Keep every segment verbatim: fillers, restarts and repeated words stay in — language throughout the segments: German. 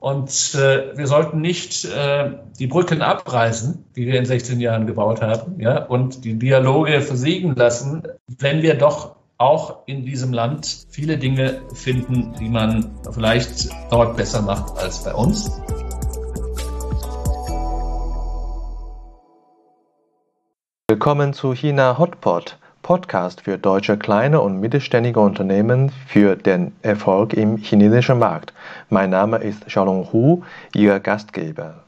Und äh, wir sollten nicht äh, die Brücken abreißen, die wir in sechzehn Jahren gebaut haben, ja, und die Dialoge versiegen lassen, wenn wir doch auch in diesem Land viele Dinge finden, die man vielleicht dort besser macht als bei uns. Willkommen zu China Hotpot, Podcast für deutsche kleine und mittelständige Unternehmen für den Erfolg im chinesischen Markt. Mein Name ist Xiaolong Hu, Ihr Gastgeber.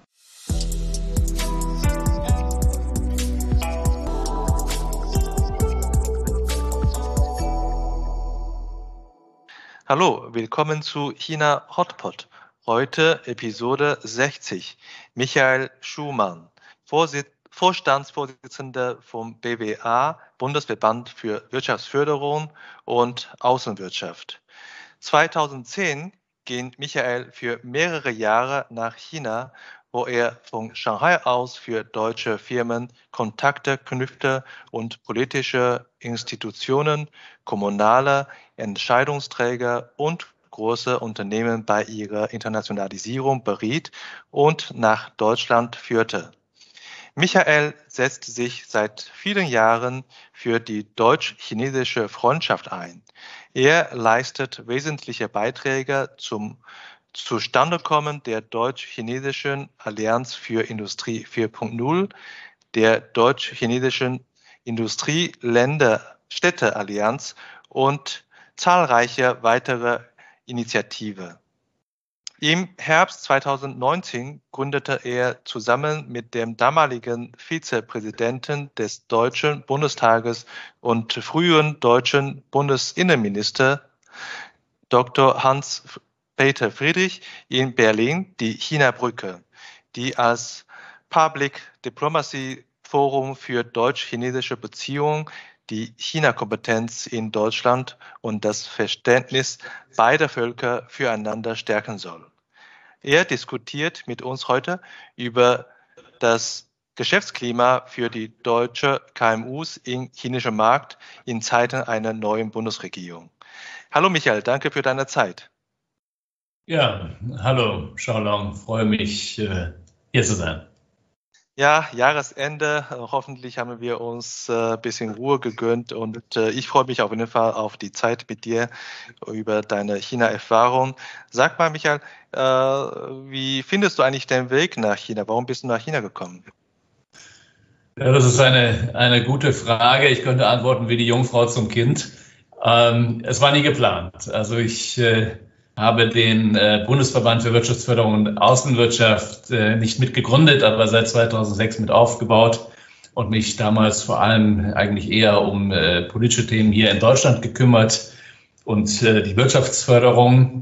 Hallo, willkommen zu China Hotpot. Heute Episode sechzig. Michael Schumann, Vorsitzender Vorstandsvorsitzender vom B W A, Bundesverband für Wirtschaftsförderung und Außenwirtschaft. zweitausendzehn ging Michael für mehrere Jahre nach China, wo er von Shanghai aus für deutsche Firmen Kontakte knüpfte und politische Institutionen, kommunale Entscheidungsträger und große Unternehmen bei ihrer Internationalisierung beriet und nach Deutschland führte. Michael setzt sich seit vielen Jahren für die deutsch-chinesische Freundschaft ein. Er leistet wesentliche Beiträge zum Zustandekommen der deutsch-chinesischen Allianz für Industrie vier Punkt null, der deutsch-chinesischen Industrieländer-Städte-Allianz und zahlreiche weitere Initiativen. Im Herbst zweitausendneunzehn gründete er zusammen mit dem damaligen Vizepräsidenten des Deutschen Bundestages und früheren deutschen Bundesinnenminister Doktor Hans-Peter Friedrich in Berlin die China-Brücke, die als Public Diplomacy Forum für deutsch-chinesische Beziehungen die China-Kompetenz in Deutschland und das Verständnis beider Völker füreinander stärken soll. Er diskutiert mit uns heute über das Geschäftsklima für die deutsche K M Us im chinesischen Markt in Zeiten einer neuen Bundesregierung. Hallo Michael, danke für deine Zeit. Ja, hallo Xiaolong, freue mich, hier zu sein. Ja, Jahresende. Hoffentlich haben wir uns ein äh, bisschen Ruhe gegönnt und äh, ich freue mich auf jeden Fall auf die Zeit mit dir über deine China-Erfahrung. Sag mal, Michael, äh, wie findest du eigentlich den Weg nach China? Warum bist du nach China gekommen? Ja, das ist eine, eine gute Frage. Ich könnte antworten wie die Jungfrau zum Kind. Ähm, es war nie geplant. Also ich äh, habe den äh, Bundesverband für Wirtschaftsförderung und Außenwirtschaft äh, nicht mitgegründet, aber seit zweitausendsechs mit aufgebaut und mich damals vor allem eigentlich eher um äh, politische Themen hier in Deutschland gekümmert und äh, die Wirtschaftsförderung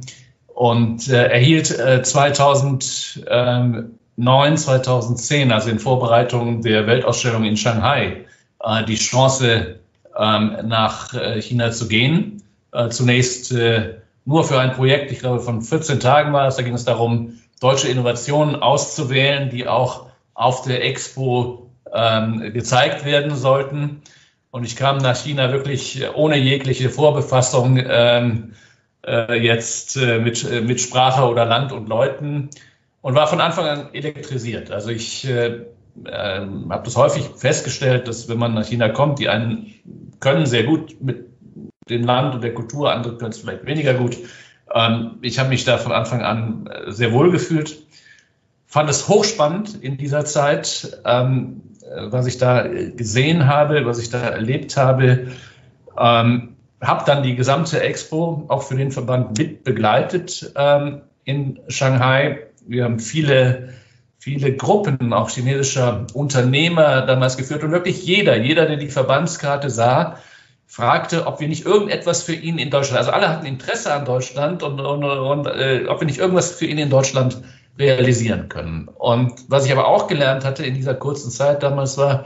und äh, erhielt äh, zweitausendneun, zweitausendzehn, also in Vorbereitung der Weltausstellung in Shanghai, äh, die Chance, ähm, nach äh, China zu gehen. Äh, zunächst äh, nur für ein Projekt, ich glaube von vierzehn Tagen war es, da ging es darum, deutsche Innovationen auszuwählen, die auch auf der Expo ähm, gezeigt werden sollten. Und ich kam nach China wirklich ohne jegliche Vorbefassung ähm, äh, jetzt äh, mit, äh, mit Sprache oder Land und Leuten und war von Anfang an elektrisiert. Also ich äh, äh, habe das häufig festgestellt, dass wenn man nach China kommt, die einen können sehr gut mit dem Land und der Kultur, andere können es vielleicht weniger gut. Ähm, ich habe mich da von Anfang an sehr wohl gefühlt, fand es hochspannend in dieser Zeit, ähm, was ich da gesehen habe, was ich da erlebt habe. Ähm, habe dann die gesamte Expo auch für den Verband mit begleitet ähm, in Shanghai. Wir haben viele, viele Gruppen auch chinesischer Unternehmer damals geführt und wirklich jeder, jeder, der die Verbandskarte sah, fragte, ob wir nicht irgendetwas für ihn in Deutschland, also alle hatten Interesse an Deutschland und, und, und äh, ob wir nicht irgendwas für ihn in Deutschland realisieren können. Und was ich aber auch gelernt hatte in dieser kurzen Zeit damals war,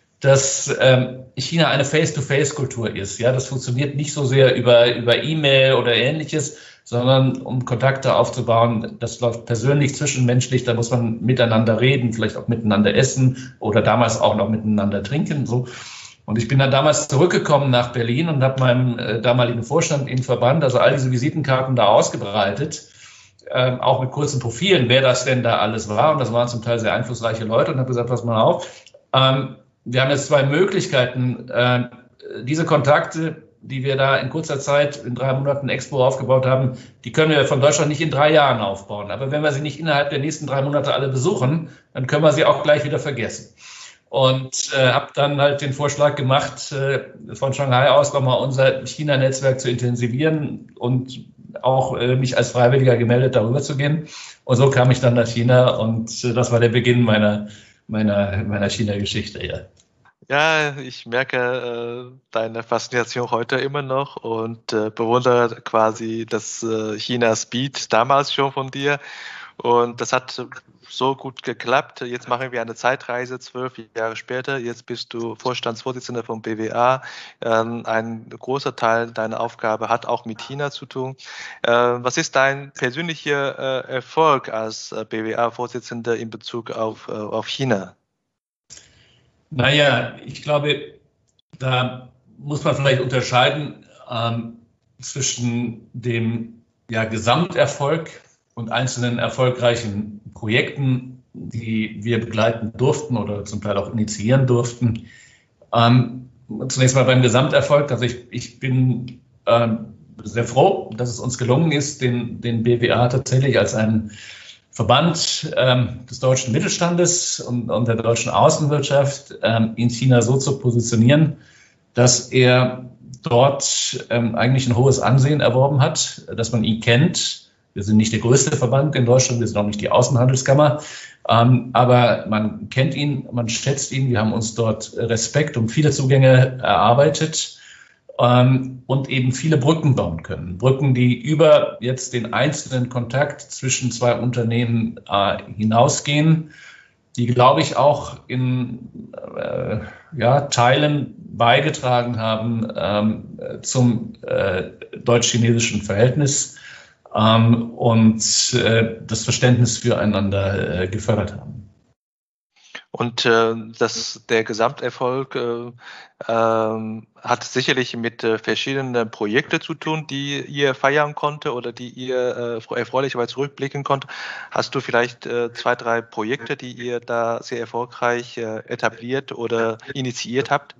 dass ähm, China eine Face-to-Face-Kultur ist. Ja, das funktioniert nicht so sehr über, über E-Mail oder Ähnliches, sondern um Kontakte aufzubauen, das läuft persönlich, zwischenmenschlich, da muss man miteinander reden, vielleicht auch miteinander essen oder damals auch noch miteinander trinken, so. Und ich bin dann damals zurückgekommen nach Berlin und habe meinem äh, damaligen Vorstand im Verband also all diese Visitenkarten da ausgebreitet ähm, auch mit kurzen Profilen, wer das denn da alles war. Und das waren zum Teil sehr einflussreiche Leute und habe gesagt, pass mal auf, ähm, wir haben jetzt zwei Möglichkeiten, äh, diese Kontakte, die wir da in kurzer Zeit, in drei Monaten Expo aufgebaut haben, die können wir von Deutschland nicht in drei Jahren aufbauen. Aber wenn wir sie nicht innerhalb der nächsten drei Monate alle besuchen, dann können wir sie auch gleich wieder vergessen. Und äh, habe dann halt den Vorschlag gemacht, äh, von Shanghai aus nochmal unser China-Netzwerk zu intensivieren und auch äh, mich als Freiwilliger gemeldet, darüber zu gehen. Und so kam ich dann nach China und äh, das war der Beginn meiner, meiner, meiner China-Geschichte. Ja. Ja, ich merke äh, deine Faszination heute immer noch und äh, bewundere quasi das äh, China-Speed damals schon von dir. Und das hat so gut geklappt. Jetzt machen wir eine Zeitreise, zwölf Jahre später. Jetzt bist du Vorstandsvorsitzender vom B W A. Ähm, ein großer Teil deiner Aufgabe hat auch mit China zu tun. Äh, was ist dein persönlicher äh, Erfolg als äh, B W A-Vorsitzender in Bezug auf, äh, auf China? Naja, ich glaube, da muss man vielleicht unterscheiden ähm, zwischen dem ja, Gesamterfolg und einzelnen erfolgreichen Projekten, die wir begleiten durften oder zum Teil auch initiieren durften. Ähm, zunächst mal beim Gesamterfolg. Also ich, ich bin ähm, sehr froh, dass es uns gelungen ist, den, den B W A tatsächlich als einen Verband ähm, des deutschen Mittelstandes und, und der deutschen Außenwirtschaft ähm, in China so zu positionieren, dass er dort ähm, eigentlich ein hohes Ansehen erworben hat, dass man ihn kennt. Wir sind nicht der größte Verband in Deutschland, wir sind auch nicht die Außenhandelskammer, ähm, aber man kennt ihn, man schätzt ihn. Wir haben uns dort Respekt und viele Zugänge erarbeitet ähm, und eben viele Brücken bauen können. Brücken, die über jetzt den einzelnen Kontakt zwischen zwei Unternehmen äh, hinausgehen, die, glaube ich, auch in äh, ja, Teilen beigetragen haben ähm, zum äh, deutsch-chinesischen Verhältnis ähm, und äh, das Verständnis füreinander äh, gefördert haben. Und äh, das, der Gesamterfolg äh, ähm, hat sicherlich mit äh, verschiedenen Projekten zu tun, die ihr feiern konnte oder die ihr äh, erfreulicherweise zurückblicken konnte. Hast du vielleicht äh, zwei, drei Projekte, die ihr da sehr erfolgreich äh, etabliert oder initiiert habt?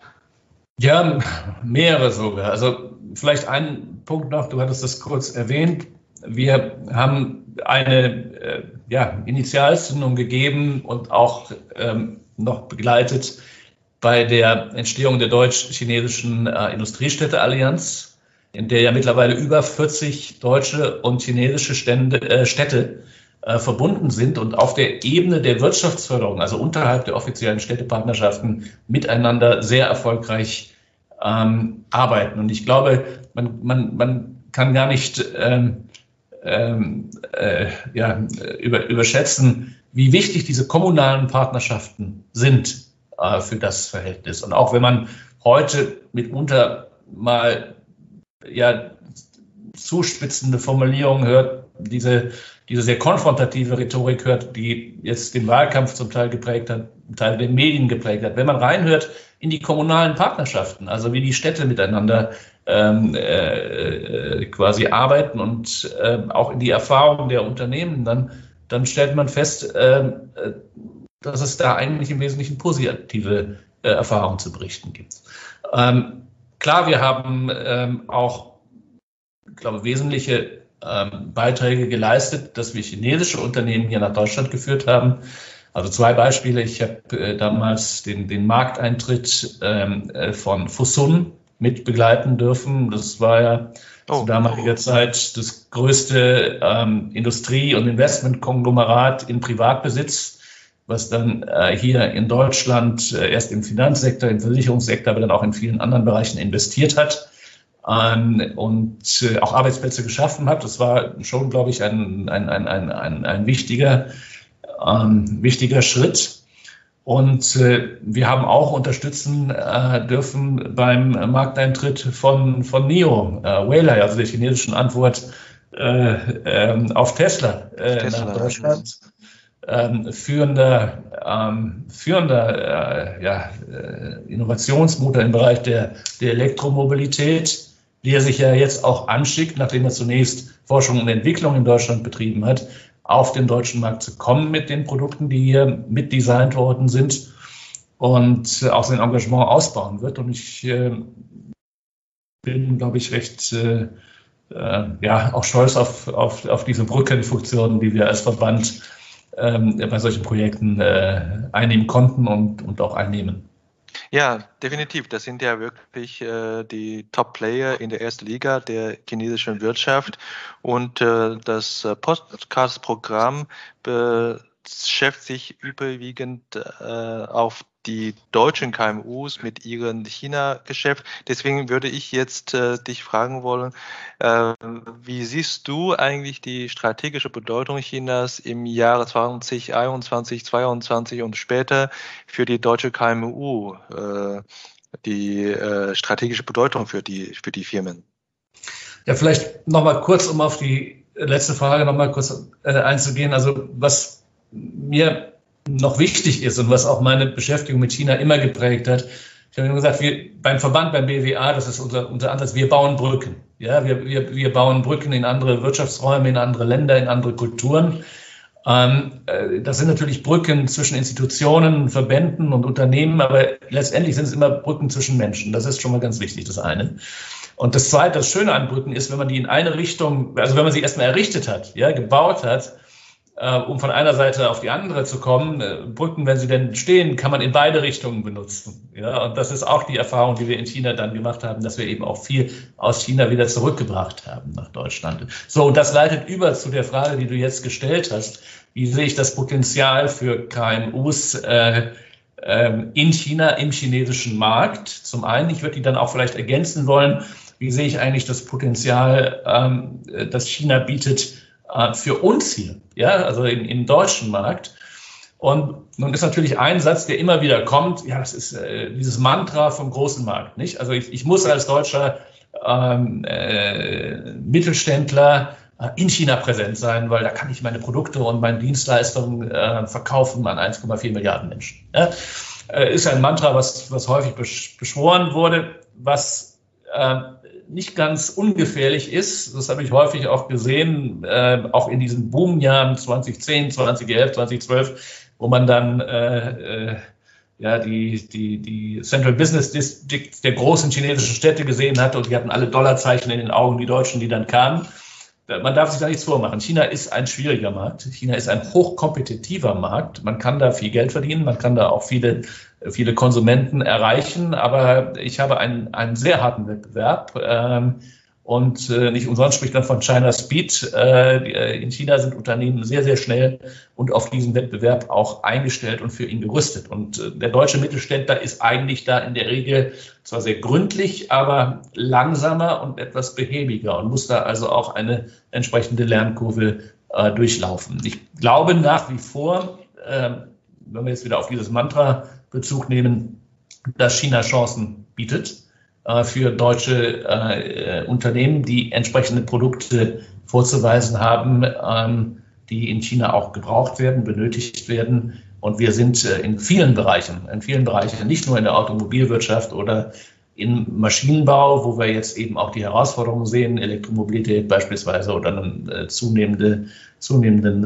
Ja, mehrere sogar. Also vielleicht ein Punkt noch, du hattest das kurz erwähnt. Wir haben eine äh, ja, Initialzündung gegeben und auch ähm, noch begleitet bei der Entstehung der deutsch-chinesischen äh, Industriestädte-Allianz, in der ja mittlerweile über vierzig deutsche und chinesische Stände, äh, Städte äh, verbunden sind und auf der Ebene der Wirtschaftsförderung, also unterhalb der offiziellen Städtepartnerschaften, miteinander sehr erfolgreich ähm, arbeiten. Und ich glaube, man, man, man kann gar nicht ähm, ähm, äh, ja, über, überschätzen, wie wichtig diese kommunalen Partnerschaften sind äh, für das Verhältnis. Und auch wenn man heute mitunter mal ja, zuspitzende Formulierungen hört, diese, diese sehr konfrontative Rhetorik hört, die jetzt den Wahlkampf zum Teil geprägt hat, zum Teil den Medien geprägt hat. Wenn man reinhört in die kommunalen Partnerschaften, also wie die Städte miteinander ähm, äh, quasi arbeiten und äh, auch in die Erfahrungen der Unternehmen, dann, dann stellt man fest, äh, dass es da eigentlich im Wesentlichen positive äh, Erfahrungen zu berichten gibt. Ähm, klar, wir haben ähm, auch, ich glaube, wesentliche ähm, Beiträge geleistet, dass wir chinesische Unternehmen hier nach Deutschland geführt haben. Also zwei Beispiele. Ich habe äh, damals den, den Markteintritt ähm, von Fosun mit begleiten dürfen. Das war ja oh. zu damaliger Zeit das größte ähm, Industrie- und Investmentkonglomerat in Privatbesitz, was dann äh, hier in Deutschland äh, erst im Finanzsektor, im Versicherungssektor, aber dann auch in vielen anderen Bereichen investiert hat ähm, und äh, auch Arbeitsplätze geschaffen hat. Das war schon, glaube ich, ein, ein, ein, ein, ein, ein wichtiger, ähm, wichtiger Schritt. Und äh, wir haben auch unterstützen äh, dürfen beim Markteintritt von, von NIO, äh, Waylay, also der chinesischen Antwort äh, äh, auf Tesla, äh, Tesla nach Deutschland. Ähm, führender ähm, führender äh, ja, äh, Innovationsmotor im Bereich der, der Elektromobilität, der sich ja jetzt auch anschickt, nachdem er zunächst Forschung und Entwicklung in Deutschland betrieben hat, auf den deutschen Markt zu kommen mit den Produkten, die hier mitdesignt worden sind und auch sein Engagement ausbauen wird. Und ich äh, bin, glaube ich, recht äh, äh, ja, auch stolz auf, auf, auf diese Brückenfunktionen, die wir als Verband äh, bei solchen Projekten äh, einnehmen konnten und, und auch einnehmen. Ja, definitiv. Das sind ja wirklich äh, die Top-Player in der ersten Liga der chinesischen Wirtschaft. Und äh, das äh, Podcast-Programm beschäftigt sich überwiegend äh, auf die deutschen K M Us mit ihrem China-Geschäft. Deswegen würde ich jetzt äh, dich fragen wollen, äh, wie siehst du eigentlich die strategische Bedeutung Chinas im Jahre zwanzig einundzwanzig, zweiundzwanzig und später für die deutsche K M U, äh, die äh, strategische Bedeutung für die, für die Firmen? Ja, vielleicht nochmal kurz, um auf die letzte Frage nochmal kurz äh, einzugehen. Also was mir noch wichtig ist und was auch meine Beschäftigung mit China immer geprägt hat. Ich habe immer gesagt, wir beim Verband, beim B W A, das ist unser, unser Ansatz, wir bauen Brücken. Ja, wir, wir, wir bauen Brücken in andere Wirtschaftsräume, in andere Länder, in andere Kulturen. Ähm, das sind natürlich Brücken zwischen Institutionen, Verbänden und Unternehmen, aber letztendlich sind es immer Brücken zwischen Menschen. Das ist schon mal ganz wichtig, das eine. Und das zweite, das Schöne an Brücken ist, wenn man die in eine Richtung, also wenn man sie erstmal errichtet hat, ja, gebaut hat, um von einer Seite auf die andere zu kommen. Brücken, wenn sie denn stehen, kann man in beide Richtungen benutzen. Ja, und das ist auch die Erfahrung, die wir in China dann gemacht haben, dass wir eben auch viel aus China wieder zurückgebracht haben nach Deutschland. So, und das leitet über zu der Frage, die du jetzt gestellt hast. Wie sehe ich das Potenzial für K M Us äh, äh, in China, im chinesischen Markt? Zum einen, ich würde die dann auch vielleicht ergänzen wollen, wie sehe ich eigentlich das Potenzial, ähm, das China bietet, für uns hier, ja, also im, im deutschen Markt. Und nun ist natürlich ein Satz, der immer wieder kommt, ja, das ist äh, dieses Mantra vom großen Markt, nicht? Also ich, ich muss als deutscher ähm, äh, Mittelständler äh, in China präsent sein, weil da kann ich meine Produkte und meine Dienstleistungen äh, verkaufen an eins Komma vier Milliarden Menschen. Ja? Äh, ist ein Mantra, was, was häufig besch- beschworen wurde, was äh, nicht ganz ungefährlich ist. Das habe ich häufig auch gesehen, äh, auch in diesen Boomjahren zwanzig zehn, zwanzig elf, zwanzig zwölf, wo man dann äh, äh, ja, die, die, die Central Business Districts der großen chinesischen Städte gesehen hatte und die hatten alle Dollarzeichen in den Augen, die Deutschen, die dann kamen. Man darf sich da nichts vormachen. China ist ein schwieriger Markt. China ist ein hochkompetitiver Markt. Man kann da viel Geld verdienen, man kann da auch viele viele Konsumenten erreichen, aber ich habe einen, einen sehr harten Wettbewerb ähm, und äh, nicht umsonst spricht man von China Speed. Äh, in China sind Unternehmen sehr, sehr schnell und auf diesen Wettbewerb auch eingestellt und für ihn gerüstet. Und äh, der deutsche Mittelständler ist eigentlich da in der Regel zwar sehr gründlich, aber langsamer und etwas behäbiger und muss da also auch eine entsprechende Lernkurve äh, durchlaufen. Ich glaube nach wie vor, äh, wenn wir jetzt wieder auf dieses Mantra Bezug nehmen, dass China Chancen bietet äh, für deutsche äh, Unternehmen, die entsprechende Produkte vorzuweisen haben, ähm, die in China auch gebraucht werden, benötigt werden. Und wir sind äh, in vielen Bereichen, in vielen Bereichen, nicht nur in der Automobilwirtschaft oder im Maschinenbau, wo wir jetzt eben auch die Herausforderungen sehen, Elektromobilität beispielsweise oder eine äh, zunehmende zunehmenden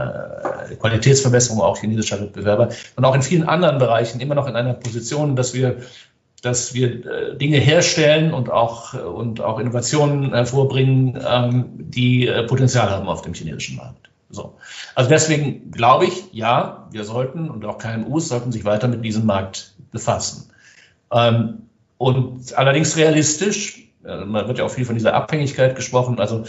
äh, Qualitätsverbesserung auch chinesischer Wettbewerber und auch in vielen anderen Bereichen immer noch in einer Position, dass wir, dass wir äh, Dinge herstellen und auch, und auch Innovationen hervorbringen, ähm, die äh, Potenzial haben auf dem chinesischen Markt. So. Also deswegen glaube ich, ja, wir sollten und auch K M Us sollten sich weiter mit diesem Markt befassen. Ähm, und allerdings realistisch, äh, man wird ja auch viel von dieser Abhängigkeit gesprochen, also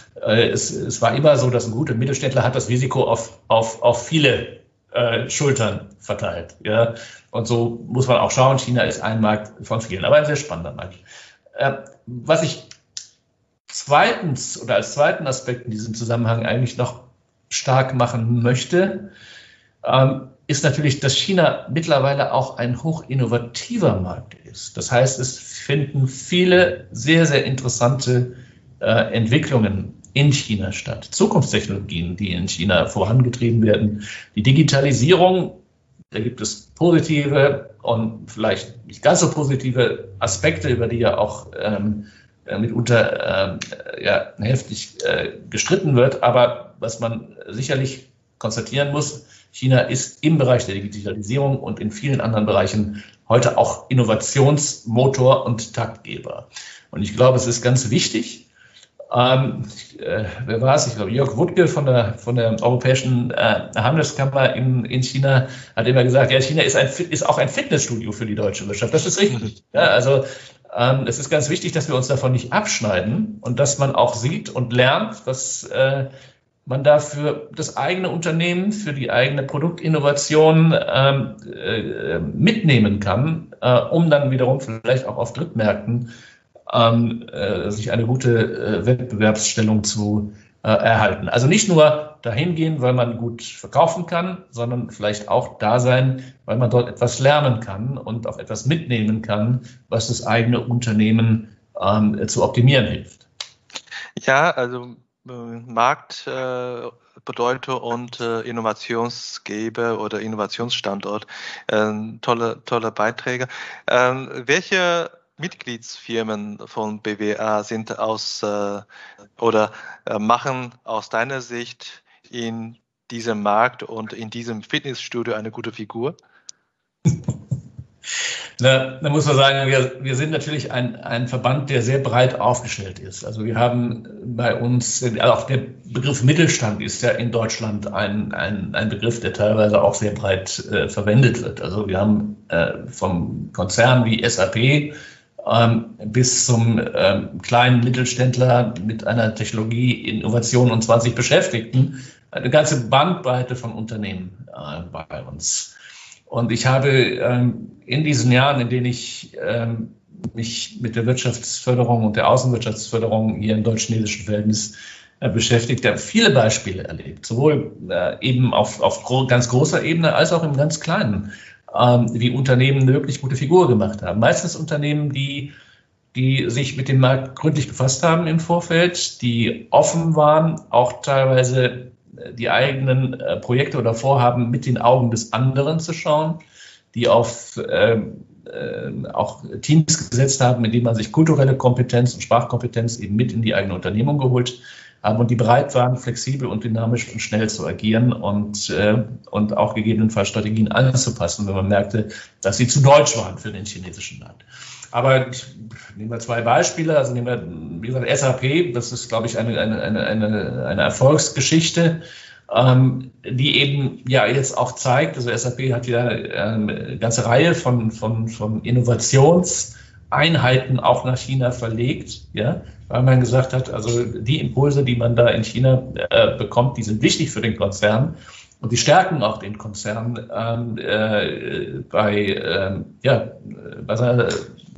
Es, es war immer so, dass ein guter Mittelständler hat das Risiko auf, auf, auf viele äh, Schultern verteilt. Ja? Und so muss man auch schauen, China ist ein Markt von vielen, aber ein sehr spannender Markt. Äh, was ich zweitens oder als zweiten Aspekt in diesem Zusammenhang eigentlich noch stark machen möchte, ähm, ist natürlich, dass China mittlerweile auch ein hochinnovativer Markt ist. Das heißt, es finden viele sehr, sehr interessante äh, Entwicklungen in China statt. Zukunftstechnologien, die in China vorangetrieben werden. Die Digitalisierung, da gibt es positive und vielleicht nicht ganz so positive Aspekte, über die ja auch ähm, äh, mitunter äh, ja, heftig äh, gestritten wird. Aber was man sicherlich konstatieren muss, China ist im Bereich der Digitalisierung und in vielen anderen Bereichen heute auch Innovationsmotor und Taktgeber. Und ich glaube, es ist ganz wichtig, ähm, äh, wer war es? Ich glaube, Jörg Wuttke von der, von der Europäischen äh, Handelskammer in, in China hat immer gesagt, ja, China ist, ein, ist auch ein Fitnessstudio für die deutsche Wirtschaft. Das ist richtig. Ja, also ähm, es ist ganz wichtig, dass wir uns davon nicht abschneiden und dass man auch sieht und lernt, dass äh, man da für das eigene Unternehmen, für die eigene Produktinnovation ähm, äh, mitnehmen kann, äh, um dann wiederum vielleicht auch auf Drittmärkten ähm, äh, sich eine gute äh, Wettbewerbsstellung zu äh, erhalten. Also nicht nur dahin gehen, weil man gut verkaufen kann, sondern vielleicht auch da sein, weil man dort etwas lernen kann und auch etwas mitnehmen kann, was das eigene Unternehmen ähm, zu optimieren hilft. Ja, also Marktbedeutung äh, und äh, Innovationsgeber oder Innovationsstandort. Äh, tolle, tolle Beiträge. Ähm, welche Mitgliedsfirmen von B W A sind aus äh, oder äh, machen aus deiner Sicht in diesem Markt und in diesem Fitnessstudio eine gute Figur? Na, da muss man sagen, wir, wir sind natürlich ein, ein Verband, der sehr breit aufgestellt ist. Also wir haben bei uns, also auch der Begriff Mittelstand ist ja in Deutschland ein, ein, ein Begriff, der teilweise auch sehr breit äh, verwendet wird. Also wir haben äh, vom Konzern wie S A P ähm, bis zum ähm, kleinen Mittelständler mit einer Technologie, Innovation und zwanzig Beschäftigten eine ganze Bandbreite von Unternehmen äh, bei uns. Und ich habe ähm, in diesen Jahren, in denen ich ähm, mich mit der Wirtschaftsförderung und der Außenwirtschaftsförderung hier im deutsch-chinesischen Verhältnis äh, beschäftigt, habe viele Beispiele erlebt, sowohl äh, eben auf, auf gro- ganz großer Ebene als auch im ganz kleinen, ähm, wie Unternehmen eine wirklich gute Figur gemacht haben. Meistens Unternehmen, die, die sich mit dem Markt gründlich befasst haben im Vorfeld, die offen waren, auch teilweise die eigenen äh, Projekte oder Vorhaben mit den Augen des anderen zu schauen, die auf äh, äh, auch Teams gesetzt haben, in denen man sich kulturelle Kompetenz und Sprachkompetenz eben mit in die eigene Unternehmung geholt haben und die bereit waren, flexibel und dynamisch und schnell zu agieren und, äh, und auch gegebenenfalls Strategien anzupassen, wenn man merkte, dass sie zu deutsch waren für den chinesischen Markt. Aber ich nehme mal zwei Beispiele. Also nehmen wir, wie gesagt, S A P, das ist, glaube ich, eine, eine, eine, eine Erfolgsgeschichte, ähm, die eben ja jetzt auch zeigt, also S A P hat ja eine ganze Reihe von, von, von Innovationseinheiten auch nach China verlegt, ja, weil man gesagt hat, also die Impulse, die man da in China äh, bekommt, die sind wichtig für den Konzern. Und die stärken auch den Konzern ähm, äh, bei, äh, ja, bei seiner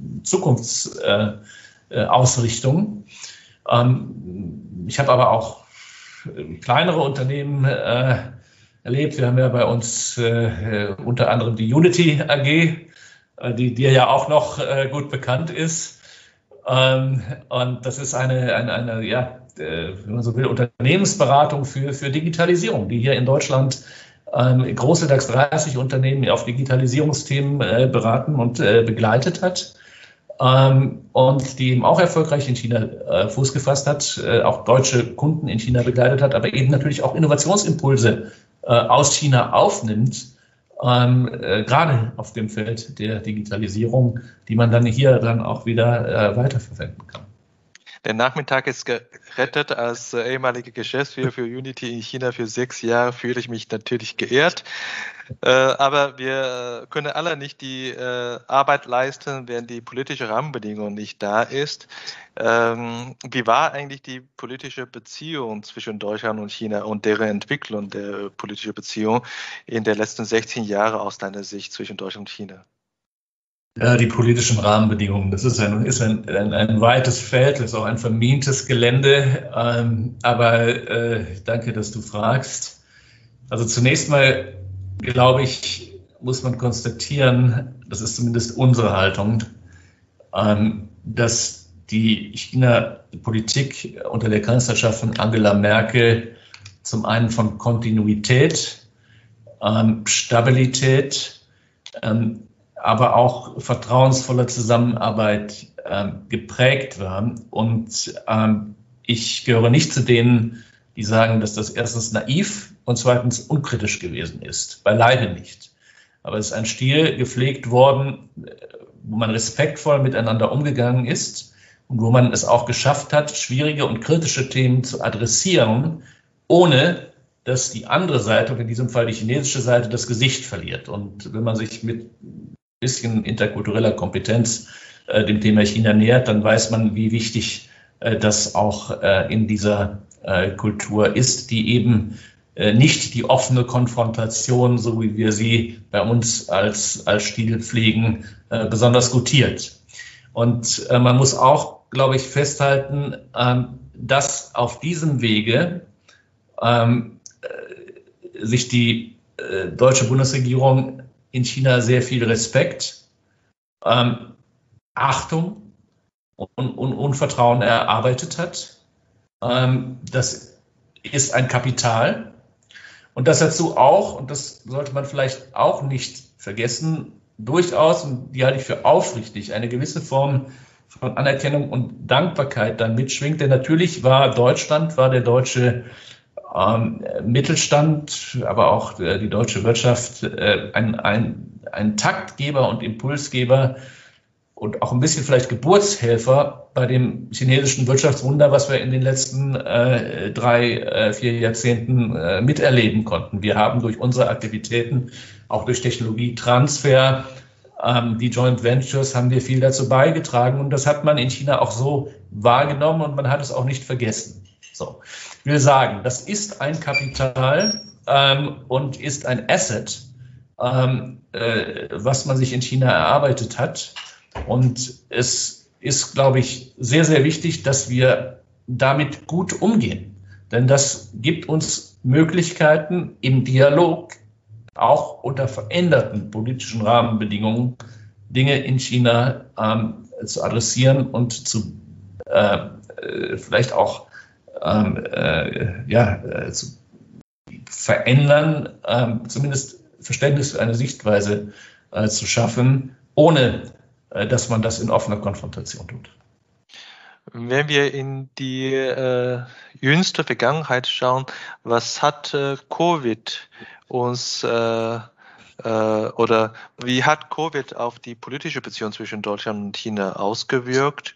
Zukunftsausrichtung. Äh, ähm, ich habe aber auch kleinere Unternehmen äh, erlebt. Wir haben ja bei uns äh, unter anderem die Unity A G, äh, die dir ja auch noch äh, gut bekannt ist. Ähm, und das ist eine, eine, eine ja, wenn man so will, Unternehmensberatung für, für Digitalisierung, die hier in Deutschland ähm, große DAX dreißig Unternehmen auf Digitalisierungsthemen äh, beraten und äh, begleitet hat ähm, und die eben auch erfolgreich in China äh, Fuß gefasst hat, äh, auch deutsche Kunden in China begleitet hat, aber eben natürlich auch Innovationsimpulse äh, aus China aufnimmt, ähm, äh, gerade auf dem Feld der Digitalisierung, die man dann hier dann auch wieder äh, weiterverwenden kann. Der Nachmittag ist gerettet. Als äh, ehemaliger Geschäftsführer für Unity in China für sechs Jahre fühle ich mich natürlich geehrt. Äh, aber wir können alle nicht die äh, Arbeit leisten, wenn die politische Rahmenbedingung nicht da ist. Ähm, wie war eigentlich die politische Beziehung zwischen Deutschland und China und deren Entwicklung der politischen Beziehung in den letzten sechzehn Jahren aus deiner Sicht zwischen Deutschland und China? Ja, die politischen Rahmenbedingungen, das ist ein, ist ein, ein, ein weites Feld, das ist auch ein vermintes Gelände, ähm, aber äh, danke, dass du fragst. Also zunächst mal, glaube ich, muss man konstatieren, das ist zumindest unsere Haltung, ähm, dass die China-Politik unter der Kanzlerschaft von Angela Merkel zum einen von Kontinuität, ähm, Stabilität, ähm, aber auch vertrauensvoller Zusammenarbeit ähm, geprägt war. Und ähm, ich gehöre nicht zu denen, die sagen, dass das erstens naiv und zweitens unkritisch gewesen ist. Beileibe nicht. Aber es ist ein Stil gepflegt worden, wo man respektvoll miteinander umgegangen ist und wo man es auch geschafft hat, schwierige und kritische Themen zu adressieren, ohne dass die andere Seite, und in diesem Fall die chinesische Seite, das Gesicht verliert. Und wenn man sich mit ein bisschen interkultureller Kompetenz äh, dem Thema China nähert, dann weiß man, wie wichtig äh, das auch äh, in dieser äh, Kultur ist, die eben äh, nicht die offene Konfrontation, so wie wir sie bei uns als, als Stil pflegen, äh, besonders gutiert. Und äh, man muss auch, glaube ich, festhalten, ähm, dass auf diesem Wege ähm, äh, sich die äh, deutsche Bundesregierung in China sehr viel Respekt, ähm, Achtung und, und, und Vertrauen erarbeitet hat. Ähm, das ist ein Kapital. Und das dazu auch, und das sollte man vielleicht auch nicht vergessen, durchaus, und die halte ich für aufrichtig, eine gewisse Form von Anerkennung und Dankbarkeit dann mitschwingt. Denn natürlich war Deutschland, war der deutsche ähm, Mittelstand, aber auch äh, die deutsche Wirtschaft äh, ein, ein, ein Taktgeber und Impulsgeber und auch ein bisschen vielleicht Geburtshelfer bei dem chinesischen Wirtschaftswunder, was wir in den letzten äh, drei, äh, vier Jahrzehnten äh, miterleben konnten. Wir haben durch unsere Aktivitäten, auch durch Technologietransfer, ähm, die Joint Ventures, haben wir viel dazu beigetragen. Und das hat man in China auch so wahrgenommen und man hat es auch nicht vergessen. So, ich will sagen, das ist ein Kapital ähm, und ist ein Asset, ähm, äh, was man sich in China erarbeitet hat. Und es ist, glaube ich, sehr, sehr wichtig, dass wir damit gut umgehen. Denn das gibt uns Möglichkeiten im Dialog, auch unter veränderten politischen Rahmenbedingungen, Dinge in China ähm, zu adressieren und zu äh, vielleicht auch ähm, äh, ja, äh, zu verändern, äh, zumindest Verständnis für eine Sichtweise äh, zu schaffen, ohne dass man das in offener Konfrontation tut. Wenn wir in die äh, jüngste Vergangenheit schauen, was hat äh, Covid uns äh, äh, oder wie hat Covid auf die politische Beziehung zwischen Deutschland und China ausgewirkt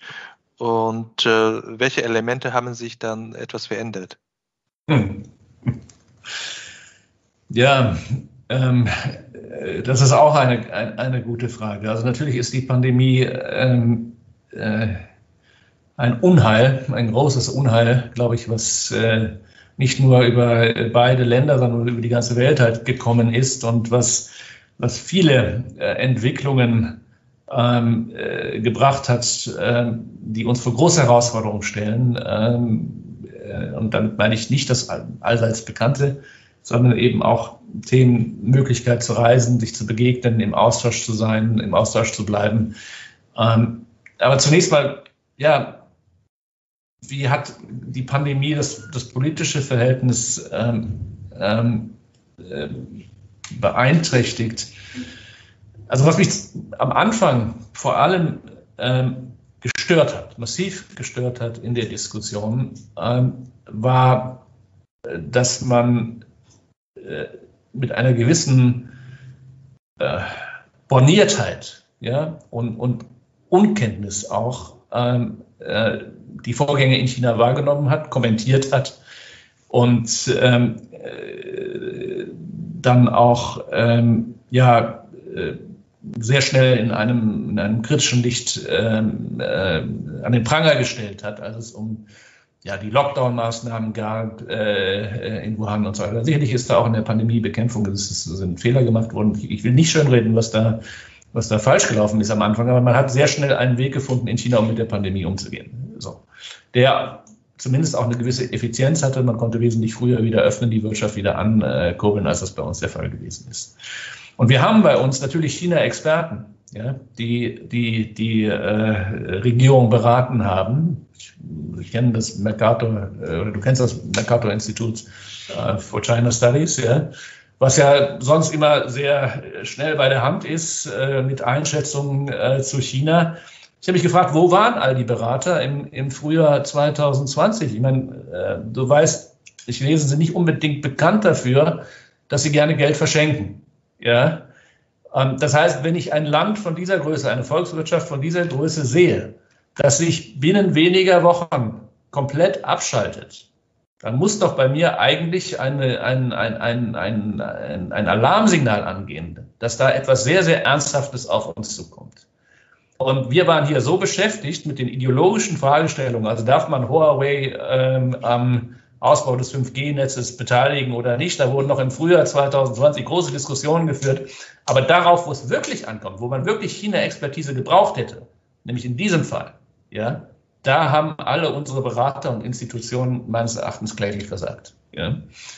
und äh, welche Elemente haben sich dann etwas verändert? Hm. Ja, ähm, das ist auch eine, eine, eine gute Frage. Also natürlich ist die Pandemie ähm, äh, ein Unheil, ein großes Unheil, glaube ich, was äh, nicht nur über beide Länder, sondern über die ganze Welt halt gekommen ist und was, was viele äh, Entwicklungen ähm, äh, gebracht hat, äh, die uns vor große Herausforderungen stellen. Ähm, äh, und damit meine ich nicht das allseits Bekannte, sondern eben auch Themen, Möglichkeit zu reisen, sich zu begegnen, im Austausch zu sein, im Austausch zu bleiben. Ähm, aber zunächst mal, ja, wie hat die Pandemie das, das politische Verhältnis ähm, ähm, äh, beeinträchtigt? Also was mich am Anfang vor allem ähm, gestört hat, massiv gestört hat in der Diskussion, ähm, war, dass man mit einer gewissen äh, Borniertheit, ja, und, und Unkenntnis auch ähm, äh, die Vorgänge in China wahrgenommen hat, kommentiert hat und ähm, äh, dann auch ähm, ja, äh, sehr schnell in einem, in einem kritischen Licht ähm, äh, an den Pranger gestellt hat, als es um ja, die Lockdown-Maßnahmen gab äh, in Wuhan und so weiter. Sicherlich ist da auch in der Pandemiebekämpfung das ist, sind Fehler gemacht worden. Ich, ich will nicht schönreden, was da, was da falsch gelaufen ist am Anfang, aber man hat sehr schnell einen Weg gefunden, in China um mit der Pandemie umzugehen. So. Der zumindest auch eine gewisse Effizienz hatte. Man konnte wesentlich früher wieder öffnen, die Wirtschaft wieder ankurbeln, als das bei uns der Fall gewesen ist. Und wir haben bei uns natürlich China-Experten, ja, die die, die äh, Regierung beraten haben. Ich, ich kenne das Mercator, äh, du kennst das Mercator-Institut äh, for China Studies, ja, was ja sonst immer sehr schnell bei der Hand ist äh, mit Einschätzungen äh, zu China. Ich habe mich gefragt, wo waren all die Berater im, im Frühjahr zwanzig zwanzig? Ich meine, äh, du weißt, Chinesen sind nicht unbedingt bekannt dafür, dass sie gerne Geld verschenken. Ja? Ähm, das heißt, wenn ich ein Land von dieser Größe, eine Volkswirtschaft von dieser Größe sehe, das sich binnen weniger Wochen komplett abschaltet, dann muss doch bei mir eigentlich eine, ein, ein, ein, ein, ein, ein Alarmsignal angehen, dass da etwas sehr, sehr Ernsthaftes auf uns zukommt. Und wir waren hier so beschäftigt mit den ideologischen Fragestellungen, also darf man Huawei ähm, am Ausbau des fünf G Netzes beteiligen oder nicht. Da wurden noch im Frühjahr zwanzig zwanzig große Diskussionen geführt. Aber darauf, wo es wirklich ankommt, wo man wirklich China-Expertise gebraucht hätte, nämlich in diesem Fall, ja, da haben alle unsere Berater und Institutionen meines Erachtens kläglich versagt. Ja.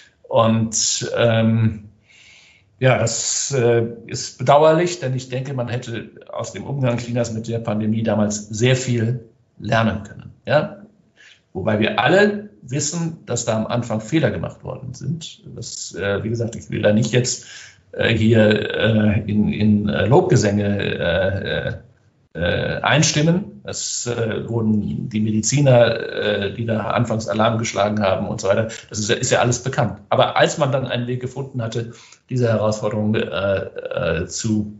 Und ähm, ja, das äh, ist bedauerlich, denn ich denke, man hätte aus dem Umgang Chinas mit der Pandemie damals sehr viel lernen können. Ja. Wobei wir alle wissen, dass da am Anfang Fehler gemacht worden sind. Das, äh, wie gesagt, ich will da nicht jetzt äh, hier äh, in, in Lobgesänge äh, äh, einstimmen. Es äh, wurden die Mediziner, äh, die da anfangs Alarm geschlagen haben und so weiter. Das ist, ist ja alles bekannt. Aber als man dann einen Weg gefunden hatte, dieser Herausforderung äh, äh, zu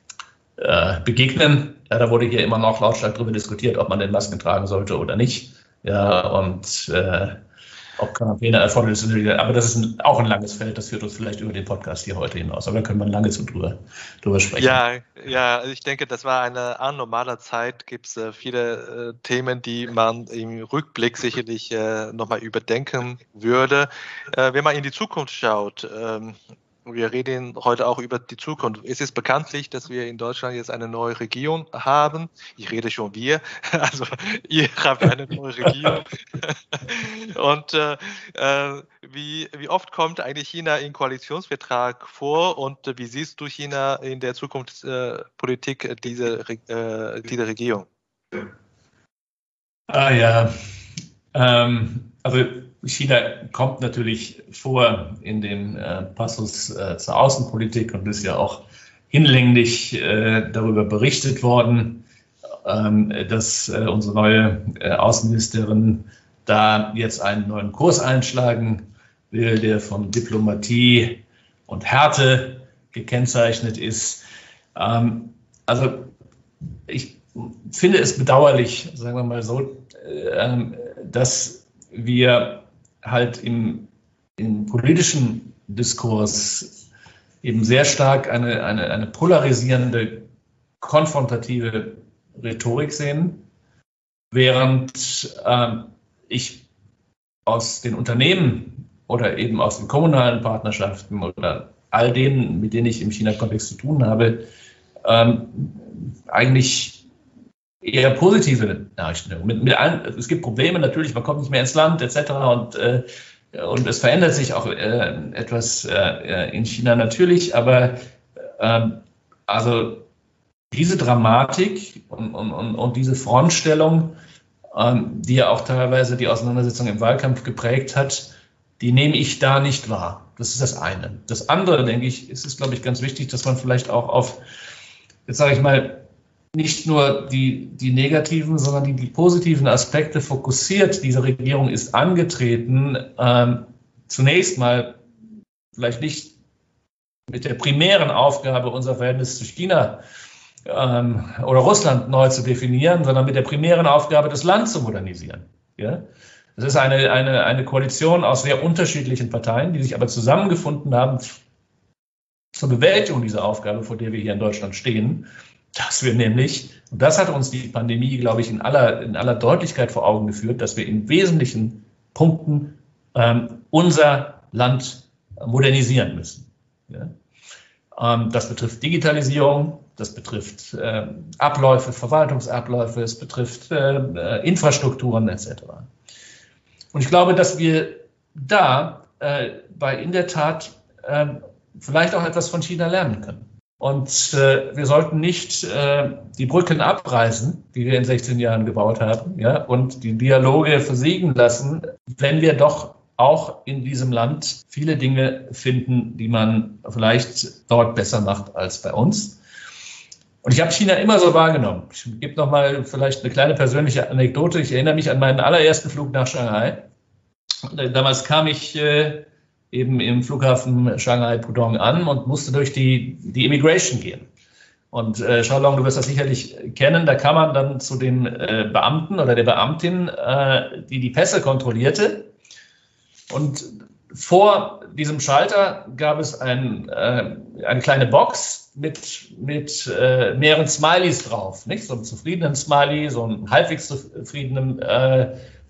äh, begegnen, ja, da wurde hier immer noch lautstark darüber diskutiert, ob man denn Masken tragen sollte oder nicht. Ja, und äh, ob Quarantäne erforderlich ist. Aber das ist ein, auch ein langes Feld, das führt uns vielleicht über den Podcast hier heute hinaus. Aber da können wir lange zu drüber, drüber sprechen. Ja, ja, ich denke, das war eine anormale Zeit. Gibt es äh, viele äh, Themen, die man im Rückblick sicherlich äh, nochmal überdenken würde. Äh, wenn man in die Zukunft schaut, ähm, wir reden heute auch über die Zukunft. Es ist bekanntlich, dass wir in Deutschland jetzt eine neue Regierung haben. Ich rede schon wir, also ihr habt eine neue Regierung. Und äh, wie, wie oft kommt eigentlich China im Koalitionsvertrag vor und äh, wie siehst du China in der Zukunftspolitik äh, dieser äh, diese Regierung? Ah ja, ähm, also China kommt natürlich vor in dem äh, Passus äh, zur Außenpolitik und ist ja auch hinlänglich äh, darüber berichtet worden, ähm, dass äh, unsere neue äh, Außenministerin da jetzt einen neuen Kurs einschlagen will, der von Diplomatie und Härte gekennzeichnet ist. Ähm, also ich finde es bedauerlich, sagen wir mal so, äh, dass wir halt im, im politischen Diskurs eben sehr stark eine, eine, eine polarisierende, konfrontative Rhetorik sehen, während ähm, ich aus den Unternehmen oder eben aus den kommunalen Partnerschaften oder all denen, mit denen ich im China-Kontext zu tun habe, ähm, eigentlich eher positive Nachrichten. Mit, mit allen, es gibt Probleme natürlich, man kommt nicht mehr ins Land et cetera. Und, äh, und es verändert sich auch äh, etwas äh, in China natürlich, aber äh, also diese Dramatik und, und, und, und diese Frontstellung, äh, die ja auch teilweise die Auseinandersetzung im Wahlkampf geprägt hat, die nehme ich da nicht wahr. Das ist das eine. Das andere, denke ich, ist es, glaube ich, ganz wichtig, dass man vielleicht auch auf, jetzt sage ich mal, nicht nur die, die negativen, sondern die, die positiven Aspekte fokussiert. Diese Regierung ist angetreten, ähm, zunächst mal vielleicht nicht mit der primären Aufgabe, unser Verhältnis zu China ähm, oder Russland neu zu definieren, sondern mit der primären Aufgabe, das Land zu modernisieren. Ja? Das ist eine, eine, eine Koalition aus sehr unterschiedlichen Parteien, die sich aber zusammengefunden haben zur Bewältigung dieser Aufgabe, vor der wir hier in Deutschland stehen. Dass wir nämlich, und das hat uns die Pandemie, glaube ich, in aller, in aller Deutlichkeit vor Augen geführt, dass wir in wesentlichen Punkten ähm, unser Land modernisieren müssen. Ja? Ähm, das betrifft Digitalisierung, das betrifft äh, Abläufe, Verwaltungsabläufe, es betrifft äh, Infrastrukturen et cetera. Und ich glaube, dass wir da äh, bei in der Tat äh, vielleicht auch etwas von China lernen können. Und äh, wir sollten nicht äh, die Brücken abreißen, die wir in sechzehn Jahren gebaut haben, ja, und die Dialoge versiegen lassen, wenn wir doch auch in diesem Land viele Dinge finden, die man vielleicht dort besser macht als bei uns. Und ich habe China immer so wahrgenommen. Ich gebe noch mal vielleicht eine kleine persönliche Anekdote. Ich erinnere mich an meinen allerersten Flug nach Shanghai. Damals kam ich äh, eben im Flughafen Shanghai-Pudong an und musste durch die, die Immigration gehen. Und äh, Xiaolong, du wirst das sicherlich kennen, da kam man dann zu dem äh, Beamten oder der Beamtin, äh, die die Pässe kontrollierte. Und vor diesem Schalter gab es ein, äh, eine kleine Box mit, mit äh, mehreren Smileys drauf. Nicht? So einen zufriedenen Smiley, so einen halbwegs zufriedenen äh,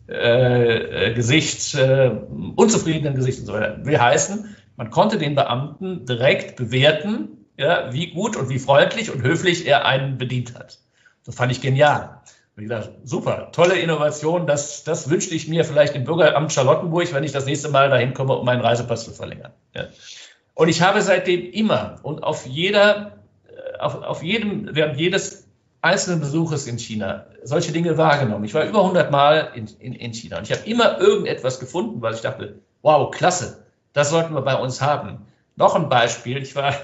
äh, Gesicht, äh, unzufriedenen Gesicht und so weiter. Will heißen, man konnte den Beamten direkt bewerten, ja, wie gut und wie freundlich und höflich er einen bedient hat. Das fand ich genial. Und ich dachte, super, tolle Innovation, das, das wünschte ich mir vielleicht im Bürgeramt Charlottenburg, wenn ich das nächste Mal dahin komme, um meinen Reisepass zu verlängern. Ja. Und ich habe seitdem immer und auf jeder, auf, auf jedem, während jedes einzelnen Besuches in China solche Dinge wahrgenommen. Ich war über hundert Mal in, in, in China und ich habe immer irgendetwas gefunden, weil ich dachte, wow, klasse, das sollten wir bei uns haben. Noch ein Beispiel, ich war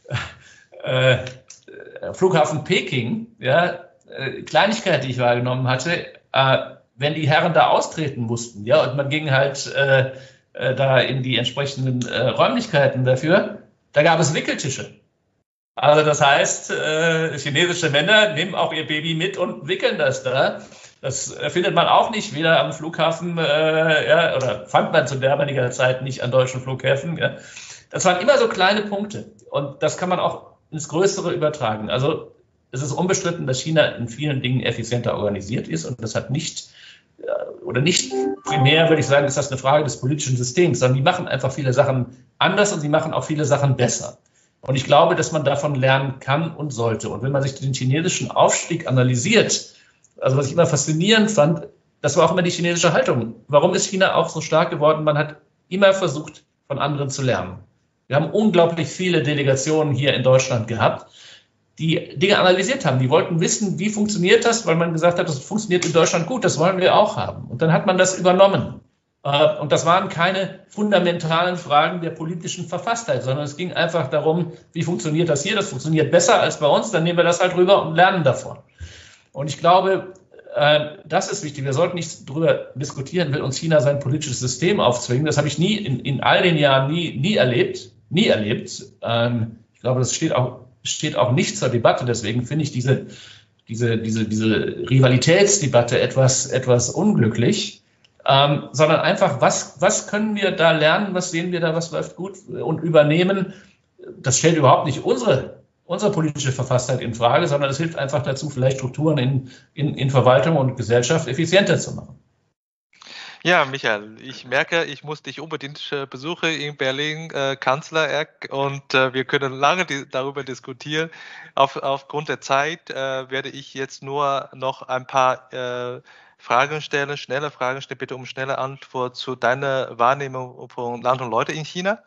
äh, Flughafen Peking, ja, äh, Kleinigkeit, die ich wahrgenommen hatte, äh, wenn die Herren da austreten mussten, ja, und man ging halt äh, äh, da in die entsprechenden äh, Räumlichkeiten dafür, da gab es Wickeltische. Also das heißt, äh, chinesische Männer nehmen auch ihr Baby mit und wickeln das da. Das findet man auch nicht wieder am Flughafen, äh, ja, oder fand man zu damaliger Zeit nicht an deutschen Flughäfen. Ja. Das waren immer so kleine Punkte und das kann man auch ins Größere übertragen. Also es ist unbestritten, dass China in vielen Dingen effizienter organisiert ist und das hat nicht, oder nicht primär, würde ich sagen, ist das eine Frage des politischen Systems, sondern die machen einfach viele Sachen anders und sie machen auch viele Sachen besser. Und ich glaube, dass man davon lernen kann und sollte. Und wenn man sich den chinesischen Aufstieg analysiert, also was ich immer faszinierend fand, das war auch immer die chinesische Haltung. Warum ist China auch so stark geworden? Man hat immer versucht, von anderen zu lernen. Wir haben unglaublich viele Delegationen hier in Deutschland gehabt, die Dinge analysiert haben. Die wollten wissen, wie funktioniert das, weil man gesagt hat, das funktioniert in Deutschland gut, das wollen wir auch haben. Und dann hat man das übernommen. Und das waren keine fundamentalen Fragen der politischen Verfasstheit, sondern es ging einfach darum, wie funktioniert das hier? Das funktioniert besser als bei uns, dann nehmen wir das halt rüber und lernen davon. Und ich glaube, das ist wichtig. Wir sollten nicht darüber diskutieren, will uns China sein politisches System aufzwingen. Das habe ich nie in, in all den Jahren nie, nie erlebt, nie erlebt. Ich glaube, das steht auch, steht auch nicht zur Debatte. Deswegen finde ich diese, diese, diese, diese Rivalitätsdebatte etwas, etwas unglücklich. Ähm, sondern einfach, was, was können wir da lernen, was sehen wir da, was läuft gut und übernehmen. Das stellt überhaupt nicht unsere, unsere politische Verfasstheit in Frage, sondern es hilft einfach dazu, vielleicht Strukturen in, in, in Verwaltung und Gesellschaft effizienter zu machen. Ja, Michael, ich merke, ich muss dich unbedingt äh, besuchen in Berlin, äh, Kanzlereck, und äh, wir können lange di- darüber diskutieren. Auf, aufgrund der Zeit äh, werde ich jetzt nur noch ein paar äh, Fragen stellen, schnelle Fragen stellen, bitte um schnelle Antwort zu deiner Wahrnehmung von Land und Leute in China.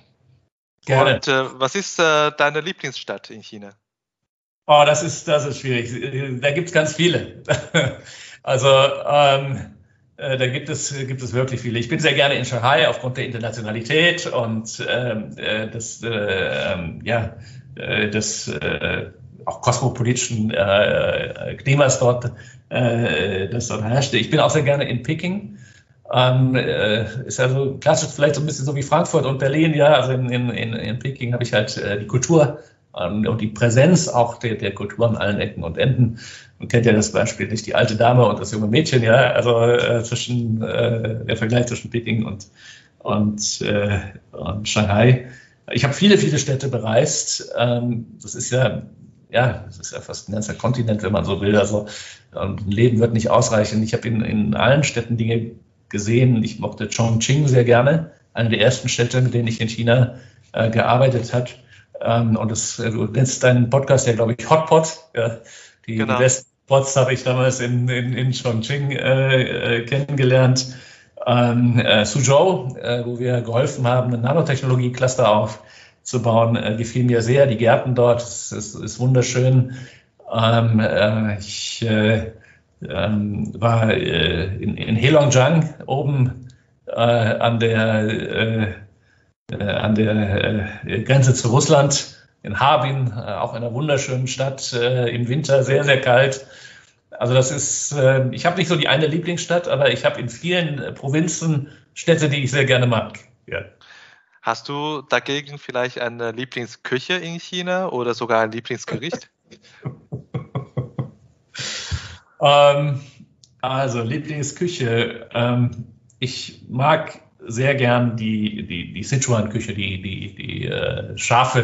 Gerne. Und äh, was ist äh, deine Lieblingsstadt in China? Oh, das ist, das ist schwierig. Da gibt es ganz viele. Also ähm, äh, da gibt es, gibt es wirklich viele. Ich bin sehr gerne in Shanghai aufgrund der Internationalität und ähm, äh, des, äh, ja, äh, des äh, auch kosmopolitischen äh, Klimas dort, äh, das dort herrscht. Ich bin auch sehr gerne in Peking. Ähm, äh, ist also klassisch vielleicht so ein bisschen so wie Frankfurt und Berlin, ja. Also in, in, in Peking habe ich halt äh, die Kultur ähm, und die Präsenz auch der, der Kultur an allen Ecken und Enden. Man kennt ja das Beispiel nicht, die alte Dame und das junge Mädchen, ja. Also äh, zwischen äh, der Vergleich zwischen Peking und und, äh, und Shanghai. Ich habe viele, viele Städte bereist. Ähm, das ist ja Ja, das ist ja fast ein ganzer Kontinent, wenn man so will. Also ein Leben wird nicht ausreichen. Ich habe in, in allen Städten Dinge gesehen. Ich mochte Chongqing sehr gerne, eine der ersten Städte, mit denen ich in China äh, gearbeitet habe. Ähm, und das, du nennst deinen Podcast ja, glaube ich, Hotpot. Ja, die, genau. Die besten Spots habe ich damals in, in, in Chongqing äh, äh, kennengelernt. Ähm, äh, Suzhou, äh, wo wir geholfen haben, ein Nanotechnologie-Cluster auf zu bauen, äh, gefiel mir sehr. Die Gärten dort, es ist, ist wunderschön. Ähm, äh, ich äh, ähm, war äh, in, in Heilongjiang oben äh, an der, äh, äh, an der äh, Grenze zu Russland in Harbin, äh, auch einer wunderschönen Stadt, äh, im Winter sehr, sehr kalt. Also das ist, äh, ich habe nicht so die eine Lieblingsstadt, aber ich habe in vielen äh, Provinzen Städte, die ich sehr gerne mag. Ja. Hast du dagegen vielleicht eine Lieblingsküche in China oder sogar ein Lieblingsgericht? ähm, also Lieblingsküche. Ähm, ich mag sehr gern die, die, die Sichuan-Küche, die, die, die äh, scharfe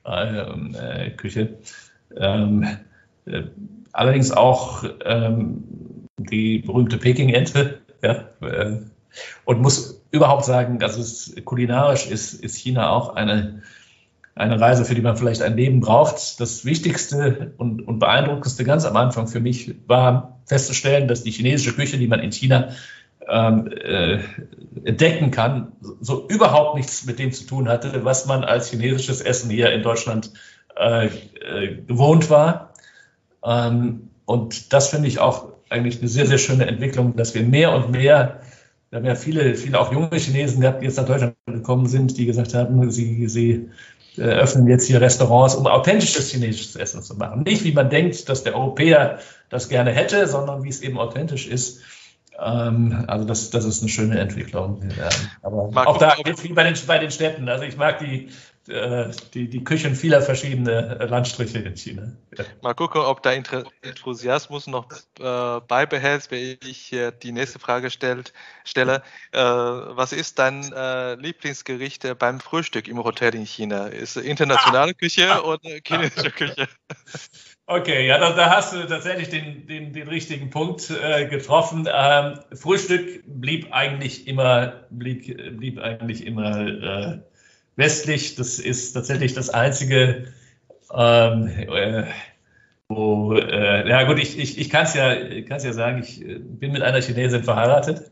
äh, Küche. Ähm, äh, allerdings auch ähm, die berühmte Peking-Ente. Ja, äh, und muss überhaupt sagen, dass es kulinarisch ist, ist China auch eine, eine Reise, für die man vielleicht ein Leben braucht. Das Wichtigste und, und beeindruckendste ganz am Anfang für mich war festzustellen, dass die chinesische Küche, die man in China ähm, äh, entdecken kann, so überhaupt nichts mit dem zu tun hatte, was man als chinesisches Essen hier in Deutschland äh, äh, gewohnt war. Ähm, und das finde ich auch eigentlich eine sehr, sehr schöne Entwicklung, dass wir mehr und mehr, wir haben ja viele, viele auch junge Chinesen gehabt, die jetzt nach Deutschland gekommen sind, die gesagt haben, sie, sie äh, öffnen jetzt hier Restaurants, um authentisches chinesisches Essen zu machen. Nicht, wie man denkt, dass der Europäer das gerne hätte, sondern wie es eben authentisch ist. Ähm, also das, das ist eine schöne Entwicklung. Ja, aber Mal auch gucken, da geht es wie bei den, bei den Städten. Also ich mag die, äh, die, die Küchen vieler verschiedener Landstriche in China. Ja. Mal gucken, ob der Enthusiasmus noch äh, beibehält, wenn ich äh, die nächste Frage stellt, stelle. Äh, was ist dein äh, Lieblingsgericht äh, beim Frühstück im Hotel in China? Ist es internationale Küche oder chinesische Küche? Okay, ja, da, da hast du tatsächlich den, den, den richtigen Punkt äh, getroffen. Ähm, Frühstück blieb eigentlich immer, blieb, blieb eigentlich immer äh, westlich. Das ist tatsächlich das einzige, ähm, äh, wo, äh, ja gut, ich, ich, ich kann es ja, kann's ja sagen, ich bin mit einer Chinesin verheiratet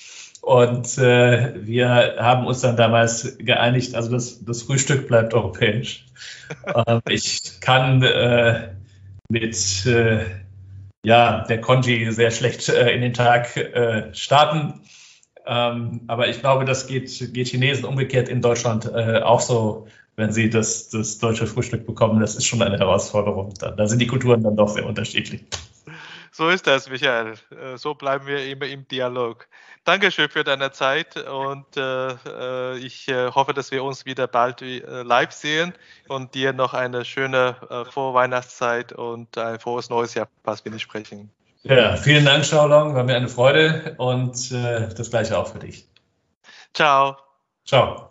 und äh, wir haben uns dann damals geeinigt, also das, das Frühstück bleibt europäisch. ähm, ich kann äh, mit äh, ja, der Congee sehr schlecht äh, in den Tag äh, starten. Ähm, aber ich glaube, das geht, geht Chinesen umgekehrt in Deutschland äh, auch so, wenn sie das, das deutsche Frühstück bekommen. Das ist schon eine Herausforderung. Da, da sind die Kulturen dann doch sehr unterschiedlich. So ist das, Michael. So bleiben wir immer im Dialog. Dankeschön für deine Zeit und äh, ich äh, hoffe, dass wir uns wieder bald äh, live sehen und dir noch eine schöne äh, Vorweihnachtszeit und ein frohes neues Jahr, was wir nicht sprechen. Ja, vielen Dank, Xiaolong. War mir eine Freude und äh, das Gleiche auch für dich. Ciao. Ciao.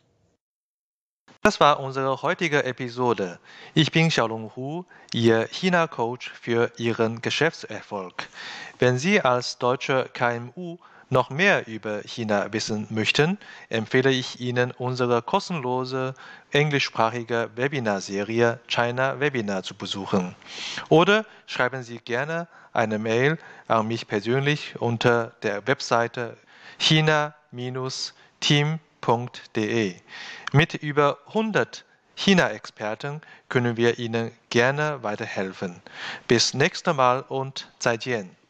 Das war unsere heutige Episode. Ich bin Xiaolong Hu, Ihr China-Coach für Ihren Geschäftserfolg. Wenn Sie als deutsche K M U noch mehr über China wissen möchten, empfehle ich Ihnen unsere kostenlose englischsprachige Webinarserie China Webinar zu besuchen. Oder schreiben Sie gerne eine Mail an mich persönlich unter der Webseite china Bindestrich team punkt de. Mit über hundert China-Experten können wir Ihnen gerne weiterhelfen. Bis nächstes Mal und 再见.